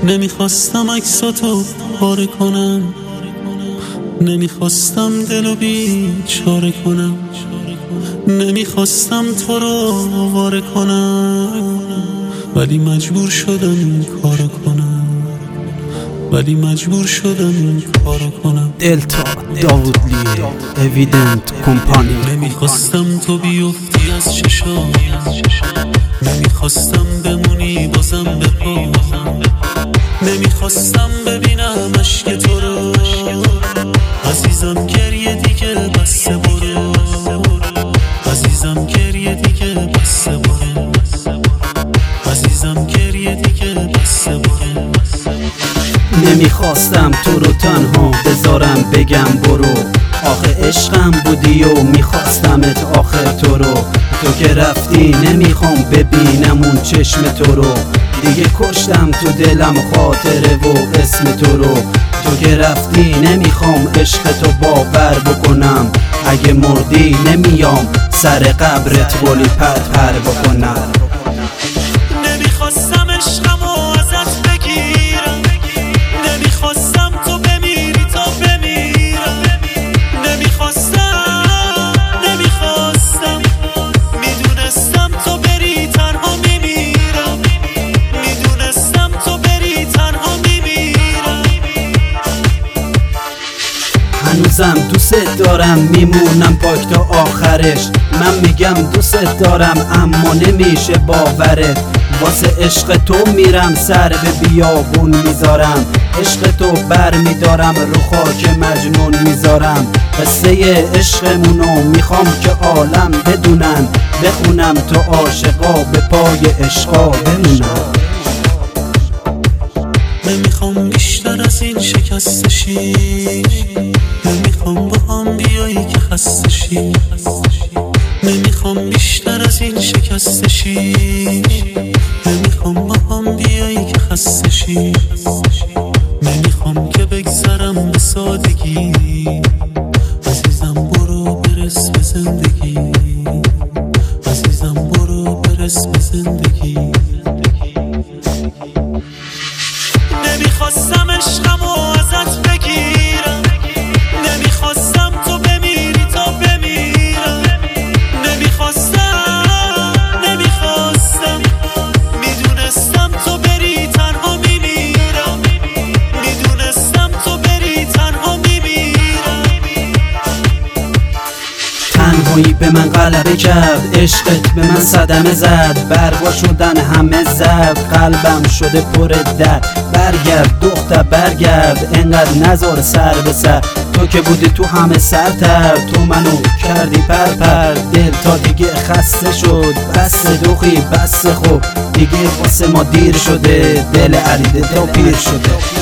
نمیخواستم عکساتو پاره کنم، نمیخواستم دلو بیچاره کنم، نمیخواستم تو رو آواره کنم، ولی مجبور شدم این کارو کنم، ولی مجبور شدم این کارو کنم. دلتا داوودلی اویدنت کمپانی. نمیخواستم تو بیفتی از چشام، نمیخواستم بمونی بازم به پا، نمیخواستم ببینم عشق تو رو. عزیزم گریه دیگه بسه برو، عزیزم گریه دیگه بسه برو، عزیزم گریه دیگه بسه برو. نمیخواستم تو رو تنها بذارم بگم برو، آخه عشقم بودی و میخواستمت آخه تو رو. تو که رفتی نمیخوام ببینم اون چشم تو رو، دیگه کشتم تو دلم خاطره و اسم تو رو. تو که رفتی نمیخوام عشق تو باور بکنم، اگه مردی نمیام سر قبرت ولی پر بکنم. نمیخواستم عشقمو ازت بگیرم، نمیخواستم تو بمیری تا بمیرم، نمیخواستم میدونستم تو بری تنها میمیرم، میدونستم تو بری تنها میمیرم. هنوزم دوست دارم میمونم پاک تا آخرش، من میگم دوست دارم اما نمیشه باورت. واسه عشق تو میرم سر به بیابون میذارم، عشق تو بر میدارم رو خاک مجنون میذارم. قصه عشقمونو میخوام که عالم بدونن، بخونم تو عاشقا به پای عشقا بمونم. نمیخوام بیشتر از این شکسته شی، نمیخوام با هم بیایی که خسته شی، نمیخوام بیشتر از این شکسته شی، نمیخوام با هم بیایی که خسته شی، نمیخوام که بگذرم به سادگی. عزیزم برو برس به زندگی، عزیزم برو برس به زندگی. نمیخواستم عشقمو ازت بگیرم، نمیخواستم تو بمیری تا بمیرم، نمیخواستم میدونستم تو بری تنها میمیرم، میدونستم تو بری تنها میمیرم. تنهایی به من غلبه کرد، عشقت به من صدمه زد، برقا شدن همه زد، قلبم شده پر درد. برگرد دختر برگرد، انقدر نذار سر به سر، تو که بودی تو همه سرتر، تو منو کردی پر. دل تا دیگه خسته شد، بس دوخی بس خوب دیگه، واسه ما دیر شده، دل علی تا پیر شده.